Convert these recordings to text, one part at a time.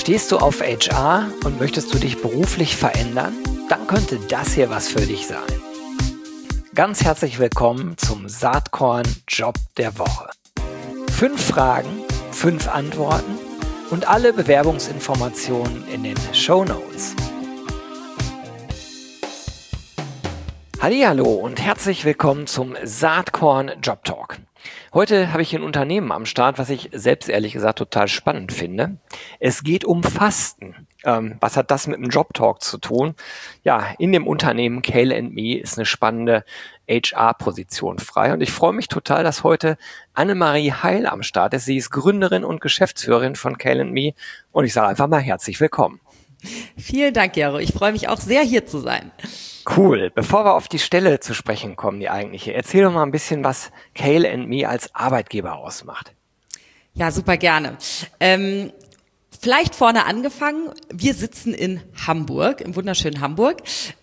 Stehst du auf HR und möchtest du dich beruflich verändern? Dann könnte das hier was für dich sein. Ganz herzlich willkommen zum Saatkorn Job der Woche. 5 Fragen, 5 Antworten und alle Bewerbungsinformationen in den Shownotes. Hallihallo und herzlich willkommen zum Saatkorn Job Talk. Heute habe ich ein Unternehmen am Start, was ich selbst ehrlich gesagt total spannend finde. Es geht um Fasten. Was hat das mit dem Job Talk zu tun? Ja, in dem Unternehmen Kale&Me ist eine spannende HR-Position frei und ich freue mich total, dass heute Annemarie Heil am Start ist. Sie ist Gründerin und Geschäftsführerin von Kale&Me und ich sage einfach mal herzlich willkommen. Vielen Dank, Jaro. Ich freue mich auch sehr, hier zu sein. Cool. Bevor wir auf die Stelle zu sprechen kommen, die eigentliche, erzähl doch mal ein bisschen, was Kale&Me als Arbeitgeber ausmacht. Ja, super gerne. Vielleicht vorne angefangen. Wir sitzen in Hamburg, im wunderschönen Hamburg.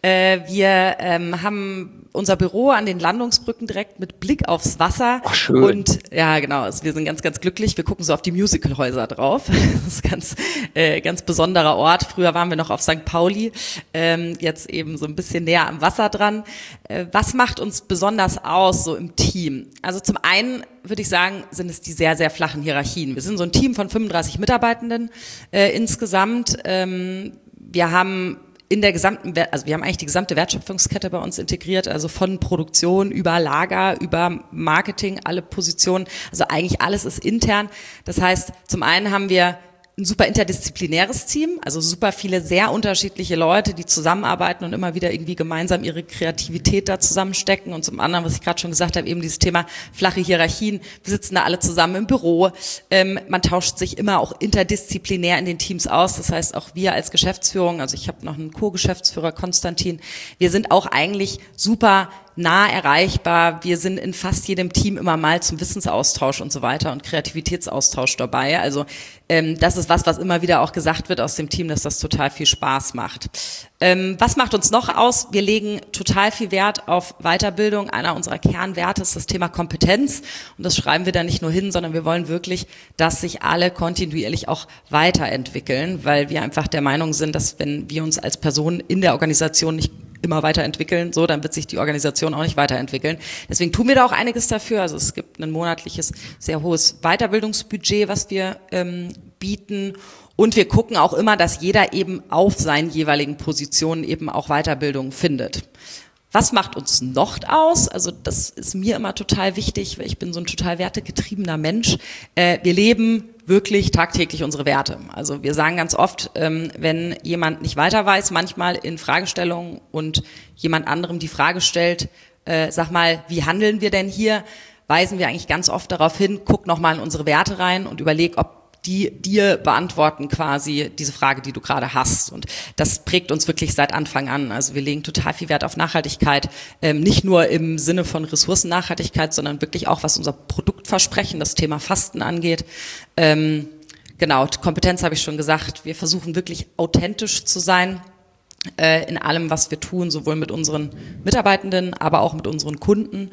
Wir haben unser Büro an den Landungsbrücken direkt mit Blick aufs Wasser. Ach, schön. Und ja, genau, wir sind ganz, ganz glücklich. Wir gucken so auf die Musicalhäuser drauf. Das ist ganz besonderer Ort. Früher waren wir noch auf St. Pauli, jetzt eben so ein bisschen näher am Wasser dran. Was macht uns besonders aus so im Team? Also zum einen würde ich sagen, sind es die sehr, sehr flachen Hierarchien. Wir sind so ein Team von 35 Mitarbeitenden insgesamt. Wir haben wir haben eigentlich die gesamte Wertschöpfungskette bei uns integriert, also von Produktion über Lager, über Marketing, alle Positionen, also eigentlich alles ist intern. Das heißt, zum einen haben wir ein super interdisziplinäres Team, also super viele sehr unterschiedliche Leute, die zusammenarbeiten und immer wieder irgendwie gemeinsam ihre Kreativität da zusammenstecken. Und zum anderen, was ich gerade schon gesagt habe, eben dieses Thema flache Hierarchien. Wir sitzen da alle zusammen im Büro. Man tauscht sich immer auch interdisziplinär in den Teams aus. Das heißt, auch wir als Geschäftsführung, also ich habe noch einen Co-Geschäftsführer, Konstantin, wir sind auch eigentlich super nah erreichbar. Wir sind in fast jedem Team immer mal zum Wissensaustausch und so weiter und Kreativitätsaustausch dabei. Also das ist was immer wieder auch gesagt wird aus dem Team, dass das total viel Spaß macht. Was macht uns noch aus? Wir legen total viel Wert auf Weiterbildung. Einer unserer Kernwerte ist das Thema Kompetenz. Und das schreiben wir da nicht nur hin, sondern wir wollen wirklich, dass sich alle kontinuierlich auch weiterentwickeln, weil wir einfach der Meinung sind, dass wenn wir uns als Person in der Organisation nicht immer weiterentwickeln, so, dann wird sich die Organisation auch nicht weiterentwickeln. Deswegen tun wir da auch einiges dafür. Also es gibt ein monatliches, sehr hohes Weiterbildungsbudget, was wir bieten. Und wir gucken auch immer, dass jeder eben auf seinen jeweiligen Positionen eben auch Weiterbildung findet. Was macht uns noch aus? Also das ist mir immer total wichtig, weil ich bin so ein total wertegetriebener Mensch. Wir leben wirklich tagtäglich unsere Werte. Also wir sagen ganz oft, wenn jemand nicht weiter weiß, manchmal in Fragestellungen und jemand anderem die Frage stellt, sag mal, wie handeln wir denn hier? Weisen wir eigentlich ganz oft darauf hin, guck nochmal in unsere Werte rein und überleg, ob die dir beantworten quasi diese Frage, die du gerade hast. Und das prägt uns wirklich seit Anfang an. Also wir legen total viel Wert auf Nachhaltigkeit, nicht nur im Sinne von Ressourcennachhaltigkeit, sondern wirklich auch, was unser Produktversprechen, das Thema Fasten angeht. Genau, Kompetenz habe ich schon gesagt. Wir versuchen wirklich authentisch zu sein in allem, was wir tun, sowohl mit unseren Mitarbeitenden, aber auch mit unseren Kunden.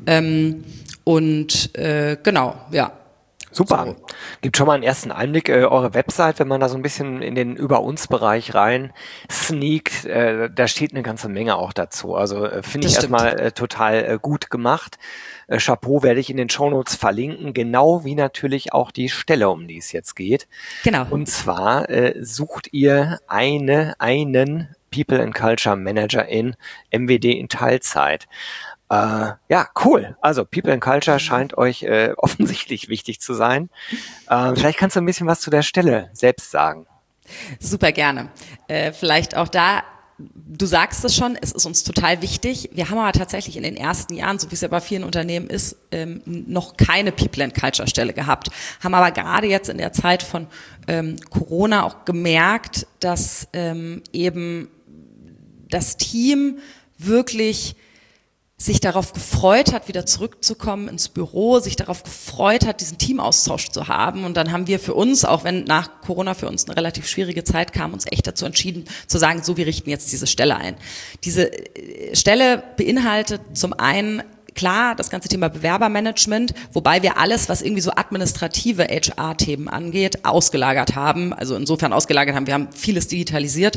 Genau, ja. Super. So. Gibt schon mal einen ersten Einblick, eure Website, wenn man da so ein bisschen in den Über-uns-Bereich rein sneakt, da steht eine ganze Menge auch dazu. Also finde ich erstmal total gut gemacht. Chapeau werde ich in den Shownotes verlinken, genau wie natürlich auch die Stelle, um die es jetzt geht. Genau. Und zwar sucht ihr einen People and Culture Manager in MWD in Teilzeit. Ja, cool. Also People and Culture scheint euch offensichtlich wichtig zu sein. Vielleicht kannst du ein bisschen was zu der Stelle selbst sagen. Super gerne. Vielleicht auch da, du sagst es schon, es ist uns total wichtig. Wir haben aber tatsächlich in den ersten Jahren, so wie es ja bei vielen Unternehmen ist, noch keine People and Culture Stelle gehabt. Haben aber gerade jetzt in der Zeit von Corona auch gemerkt, dass eben das Team wirklich sich darauf gefreut hat, wieder zurückzukommen ins Büro, sich darauf gefreut hat, diesen Teamaustausch zu haben. Und dann haben wir für uns, auch wenn nach Corona für uns eine relativ schwierige Zeit kam, uns echt dazu entschieden, zu sagen, so, wir richten jetzt diese Stelle ein. Diese Stelle beinhaltet zum einen klar, das ganze Thema Bewerbermanagement, wobei wir alles, was irgendwie so administrative HR-Themen angeht, ausgelagert haben. Also insofern ausgelagert haben, wir haben vieles digitalisiert,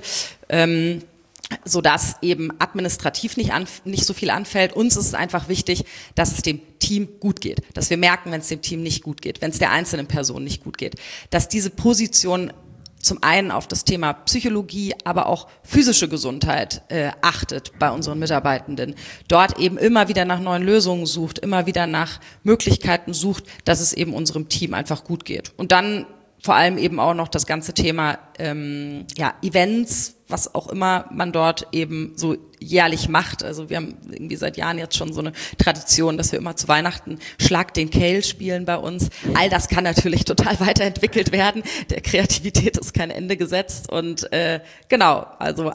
sodass eben administrativ nicht so viel anfällt. Uns ist es einfach wichtig, dass es dem Team gut geht, dass wir merken, wenn es dem Team nicht gut geht, wenn es der einzelnen Person nicht gut geht, dass diese Position zum einen auf das Thema Psychologie, aber auch physische Gesundheit achtet bei unseren Mitarbeitenden, dort eben immer wieder nach neuen Lösungen sucht, immer wieder nach Möglichkeiten sucht, dass es eben unserem Team einfach gut geht. Und dann vor allem eben auch noch das ganze Thema Events, was auch immer man dort eben so jährlich macht. Also wir haben irgendwie seit Jahren jetzt schon so eine Tradition, dass wir immer zu Weihnachten Schlag den Kale spielen bei uns. All das kann natürlich total weiterentwickelt werden. Der Kreativität ist kein Ende gesetzt. Und genau, also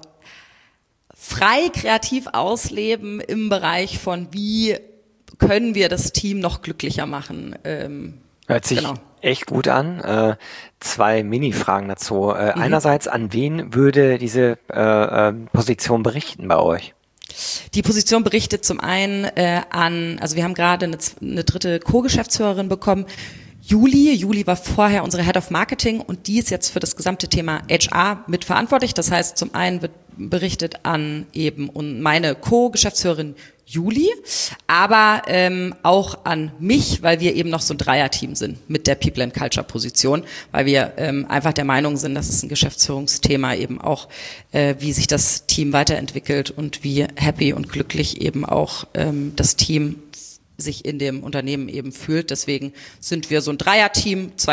frei kreativ ausleben im Bereich von, wie können wir das Team noch glücklicher machen. Hört sich echt gut an. 2 Mini-Fragen dazu. Einerseits, an wen würde diese Position berichten bei euch? Die Position berichtet zum einen also wir haben gerade eine dritte Co-Geschäftsführerin bekommen, Juli. Juli war vorher unsere Head of Marketing und die ist jetzt für das gesamte Thema HR mitverantwortlich. Das heißt, zum einen wird berichtet an eben meine Co-Geschäftsführerin Juli, aber auch an mich, weil wir eben noch so ein Dreierteam sind mit der People and Culture Position, weil wir einfach der Meinung sind, dass es ein Geschäftsführungsthema eben auch, wie sich das Team weiterentwickelt und wie happy und glücklich eben auch das Team sich in dem Unternehmen eben fühlt. Deswegen sind wir so ein Dreierteam, 2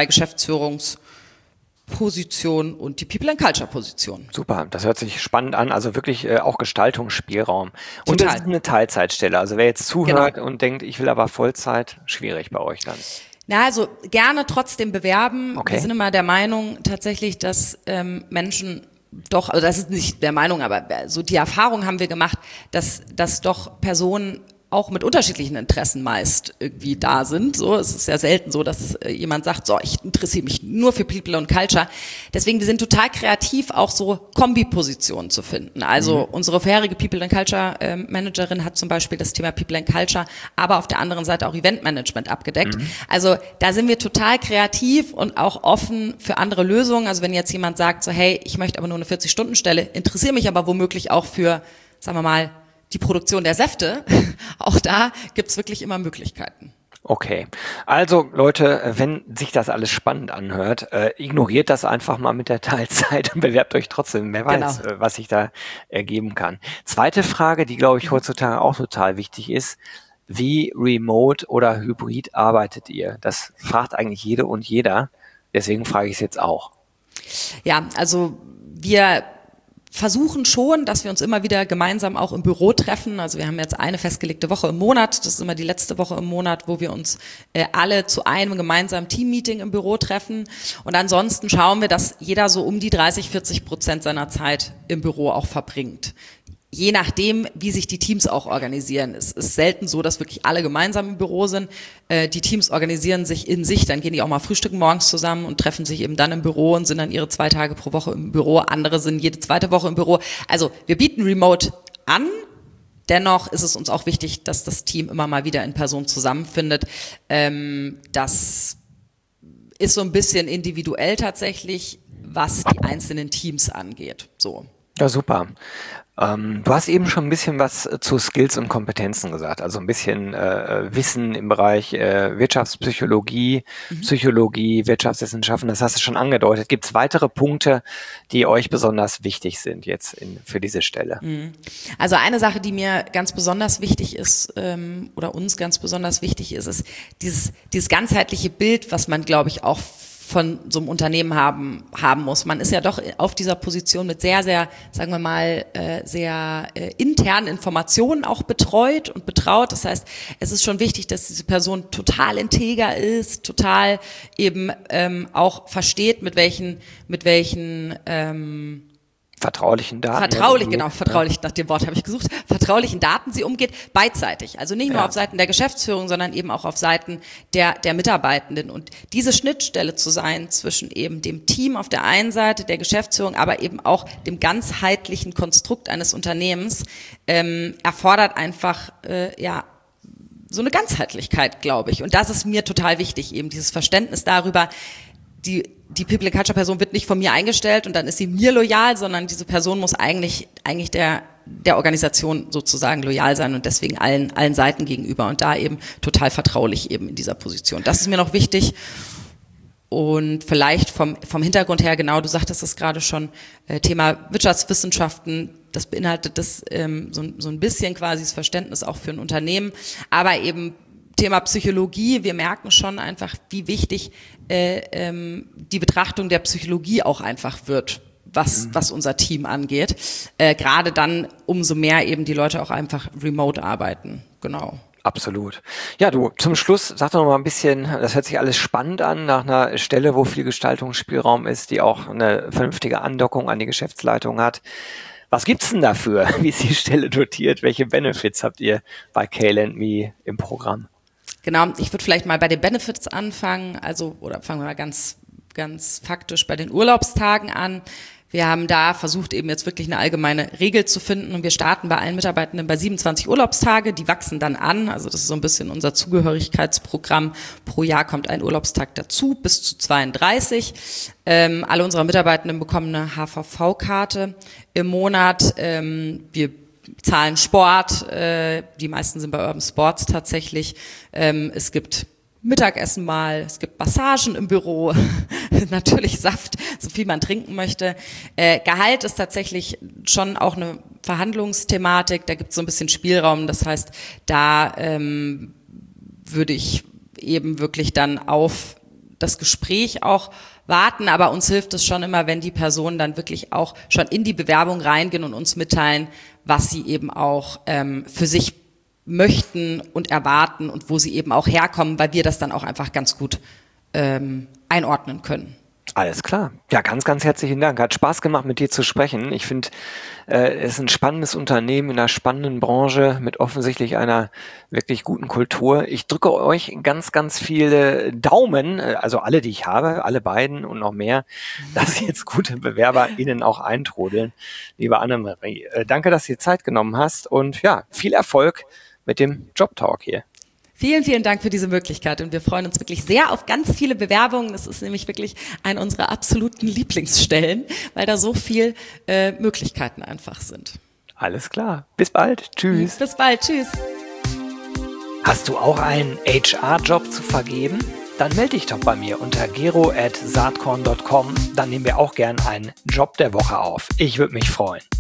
Geschäftsführungspositionen und die People and Culture Position. Super, das hört sich spannend an, also wirklich auch Gestaltungsspielraum. Und Total. das ist eine Teilzeitstelle, also wer jetzt zuhört und denkt, ich will aber Vollzeit, schwierig bei euch dann. Na, also gerne trotzdem bewerben. Okay. Wir sind immer der Meinung tatsächlich, dass Menschen doch, also das ist nicht der Meinung, aber so die Erfahrung haben wir gemacht, dass doch Personen auch mit unterschiedlichen Interessen meist irgendwie da sind. So, es ist ja selten so, dass jemand sagt, so, ich interessiere mich nur für People und Culture. Deswegen, wir sind total kreativ, auch so Kombipositionen zu finden. Also unsere vorherige People and Culture Managerin hat zum Beispiel das Thema People and Culture, aber auf der anderen Seite auch Eventmanagement abgedeckt. Also da sind wir total kreativ und auch offen für andere Lösungen. Also wenn jetzt jemand sagt, so, hey, ich möchte aber nur eine 40-Stunden-Stelle, interessiere mich aber womöglich auch für, sagen wir mal, die Produktion der Säfte, auch da gibt's wirklich immer Möglichkeiten. Okay, also Leute, wenn sich das alles spannend anhört, ignoriert das einfach mal mit der Teilzeit und bewerbt euch trotzdem. Wer weiß, was sich da ergeben kann. Zweite Frage, die glaube ich heutzutage auch total wichtig ist: Wie remote oder hybrid arbeitet ihr? Das fragt eigentlich jede und jeder. Deswegen frage ich es jetzt auch. Ja, also wir versuchen schon, dass wir uns immer wieder gemeinsam auch im Büro treffen. Also wir haben jetzt eine festgelegte Woche im Monat. Das ist immer die letzte Woche im Monat, wo wir uns alle zu einem gemeinsamen Teammeeting im Büro treffen. Und ansonsten schauen wir, dass jeder so um die 30-40% seiner Zeit im Büro auch verbringt. Je nachdem, wie sich die Teams auch organisieren. Es ist selten so, dass wirklich alle gemeinsam im Büro sind. Die Teams organisieren sich in sich, dann gehen die auch mal frühstücken morgens zusammen und treffen sich eben dann im Büro und sind dann ihre 2 Tage pro Woche im Büro. Andere sind jede 2. Woche im Büro. Also wir bieten Remote an. Dennoch ist es uns auch wichtig, dass das Team immer mal wieder in Person zusammenfindet. Das ist so ein bisschen individuell tatsächlich, was die einzelnen Teams angeht. So. Ja, super. Du hast eben schon ein bisschen was zu Skills und Kompetenzen gesagt, also ein bisschen Wissen im Bereich Wirtschaftspsychologie, Psychologie, Wirtschaftswissenschaften, das hast du schon angedeutet. Gibt es weitere Punkte, die euch besonders wichtig sind jetzt für diese Stelle? Also eine Sache, die mir ganz besonders wichtig ist oder uns ganz besonders wichtig ist dieses ganzheitliche Bild, was man, glaube ich, auch von so einem Unternehmen haben muss. Man ist ja doch auf dieser Position mit sehr, sehr, sagen wir mal, sehr internen Informationen auch betreut und betraut. Das heißt, es ist schon wichtig, dass diese Person total integer ist, total eben auch versteht, mit welchen vertraulichen Daten. Vertraulich, nach dem Wort habe ich gesucht, vertraulichen Daten sie umgeht, beidseitig. Also nicht nur auf Seiten der Geschäftsführung, sondern eben auch auf Seiten der Mitarbeitenden. Und diese Schnittstelle zu sein zwischen eben dem Team auf der einen Seite, der Geschäftsführung, aber eben auch dem ganzheitlichen Konstrukt eines Unternehmens, erfordert einfach, so eine Ganzheitlichkeit, glaube ich. Und das ist mir total wichtig, eben dieses Verständnis darüber, die People Culture Person wird nicht von mir eingestellt und dann ist sie mir loyal, sondern diese Person muss eigentlich der Organisation sozusagen loyal sein und deswegen allen Seiten gegenüber und da eben total vertraulich eben in dieser Position. Das ist mir noch wichtig. Und vielleicht vom Hintergrund her, genau, du sagtest es gerade schon, Thema Wirtschaftswissenschaften, das beinhaltet das so ein bisschen quasi das Verständnis auch für ein Unternehmen, aber eben Thema Psychologie, wir merken schon einfach, wie wichtig die Betrachtung der Psychologie auch einfach wird, was unser Team angeht. Gerade dann umso mehr eben die Leute auch einfach remote arbeiten, genau. Absolut. Ja, du, zum Schluss sag doch noch mal ein bisschen, das hört sich alles spannend an, nach einer Stelle, wo viel Gestaltungsspielraum ist, die auch eine vernünftige Andockung an die Geschäftsleitung hat. Was gibt's denn dafür? Wie ist die Stelle dotiert? Welche Benefits habt ihr bei Kale&Me im Programm? Genau, ich würde vielleicht mal bei den Benefits anfangen, oder fangen wir mal ganz faktisch bei den Urlaubstagen an. Wir haben da versucht, eben jetzt wirklich eine allgemeine Regel zu finden und wir starten bei allen Mitarbeitenden bei 27 Urlaubstage, die wachsen dann an, also das ist so ein bisschen unser Zugehörigkeitsprogramm. Pro Jahr kommt ein Urlaubstag dazu, bis zu 32. Alle unsere Mitarbeitenden bekommen eine HVV-Karte im Monat. Wir zahlen Sport, die meisten sind bei Urban Sports tatsächlich. Es gibt Mittagessen mal, es gibt Massagen im Büro, natürlich Saft, so viel man trinken möchte. Gehalt ist tatsächlich schon auch eine Verhandlungsthematik, da gibt es so ein bisschen Spielraum, das heißt, da würde ich eben wirklich dann auf das Gespräch auch warten, aber uns hilft es schon immer, wenn die Personen dann wirklich auch schon in die Bewerbung reingehen und uns mitteilen, was sie eben auch für sich möchten und erwarten und wo sie eben auch herkommen, weil wir das dann auch einfach ganz gut einordnen können. Alles klar. Ja, ganz, ganz herzlichen Dank. Hat Spaß gemacht, mit dir zu sprechen. Ich finde, es ist ein spannendes Unternehmen in einer spannenden Branche mit offensichtlich einer wirklich guten Kultur. Ich drücke euch ganz, ganz viele Daumen, also alle, die ich habe, alle beiden und noch mehr, dass jetzt gute BewerberInnen auch eintrudeln. Liebe Annemarie, danke, dass du dir Zeit genommen hast und ja, viel Erfolg mit dem Jobtalk hier. Vielen, vielen Dank für diese Möglichkeit und wir freuen uns wirklich sehr auf ganz viele Bewerbungen. Das ist nämlich wirklich eine unserer absoluten Lieblingsstellen, weil da so viel Möglichkeiten einfach sind. Alles klar. Bis bald. Tschüss. Bis bald. Tschüss. Hast du auch einen HR-Job zu vergeben? Dann melde dich doch bei mir unter gero@saatkorn.com. Dann nehmen wir auch gern einen Job der Woche auf. Ich würde mich freuen.